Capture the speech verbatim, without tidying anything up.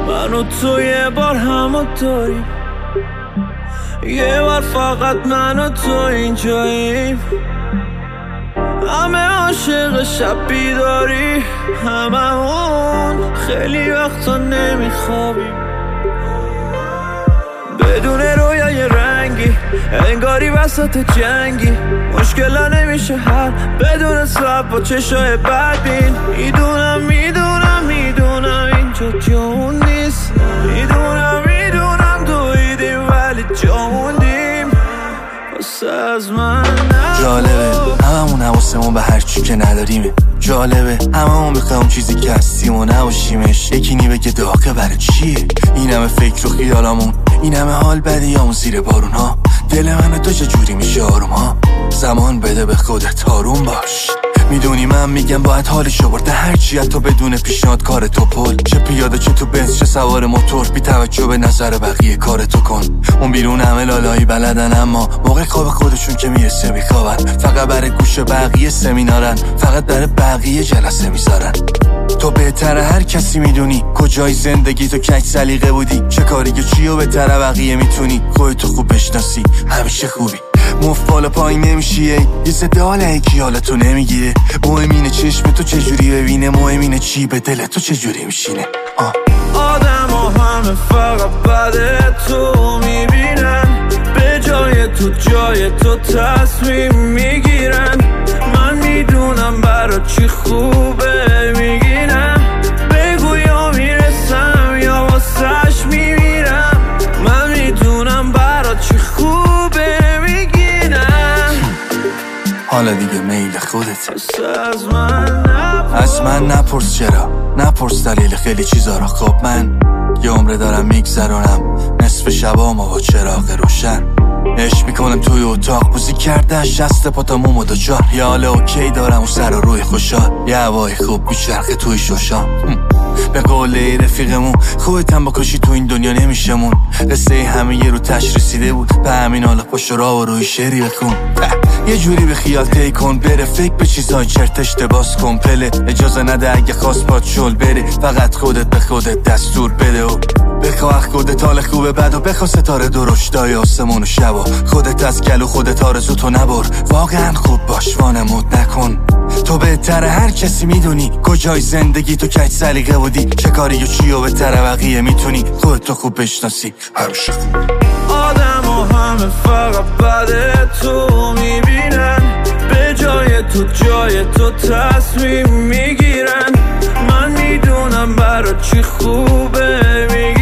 من و تو یه بار همونطوریم، یه بار فقط من و تو اینجاییم. همه عاشق شب بیداری، همه اون خیلی وقتا نمیخوابیم. بدون رویای رنگی انگاری وسط جنگی، مشکلا نمیشه حل بدون صبر با چشای بدبین. میدونم میدونم میدونم اینجا جون نیست، میدونم میدونم دویدیم ولی جا موندیم. واسه از من جالبه هممون حواسمون به هر چی که نداریمه. جالبه هممون میخوایم چیزی که هستیم و نباشیمش. یکی نی بگه داغه برای چیه این همه فکر و خیالامون، این همه حال بدیامون زیر بارون ها. دل من تو چجوری میشه آروم ها؟ زمان بده به خودت آروم باش. میدونی من میگم باید حالشو برده هرچی تو بدون پیشنهاد کار تو پل. چه پیاده چه تو بنز چه سوار موتور، بی توجه به نظر بقیه کار تو کن. اون بیرون همه لالایی بلدن اما موقع خواب خودشون که میرسه میخوابن. فقط برای گوش بقیه سمینارن، فقط برای بقیه جلسه میذارن. تو بهتر هر کسی میدونی کجای زندگی تو کج سلیقه بودی، چه کاری که چیو بهتر بقیه میتونی. خودتو خوب بشناسی همیشه خوبی، مفت بالا پایین نمیشیه. یه سده حال یکی حالتو نمیگیره. مهم اینه چشم تو چجوری ببینه، مهم اینه چی به دل تو چجوری میشینه. آدم ها همه فقط بده تو میبینن، به جای تو جای تو تصمیم میگیرن. من میدونم برا چی خوبه میگینم، بگو یا میرسم یا واسش میمیرم. من میدونم برا چی خوبه میگینم. حالا دیگه میل خودت، از من نپرس از من نپرس چرا، نپرس دلیل خیلی چیزا را. خب من یه عمره دارم میگذرونم نصف شبامو با چراغ روشن. عشق میکنم توی اتاق بوزی کرده شست پاتامو و دو چار. یه حال اوکی دارم و سر و روی خوشحال، یه هوای خوب میچرخه توی شوشان. به قول رفیقمون خودتم با کشی تو این دنیا نمیشمون. قصه همه یه رو تش رسیده بود، به همین حالا پشت را و روی شعری بخون. یه جوری به خیال تی کن بره، فکر به چیزهای چرتش باز کن پله. اجازه نده اگه خواست باد شل بره، فقط خودت به خودت دستور بده و بخواه خودت حال خوبه بد و بخواه ستاره درشتای آسمون و شبا. خودت از گلو خودت آرزو تو نبر، واقعا خوب باش وانمود نکن. تو بهتر هر کسی میدونی کجای زندگی تو کج سلیقه بودی، چه کاری و چی و بهتر بقیه میتونی. خودتو خوب بشناسی همیشه خوب. آدم و همه فقط بده تو میبینن، به جای تو جای تو تصمیم میگیرن. من میدونم برا چی خوبه میگیرن.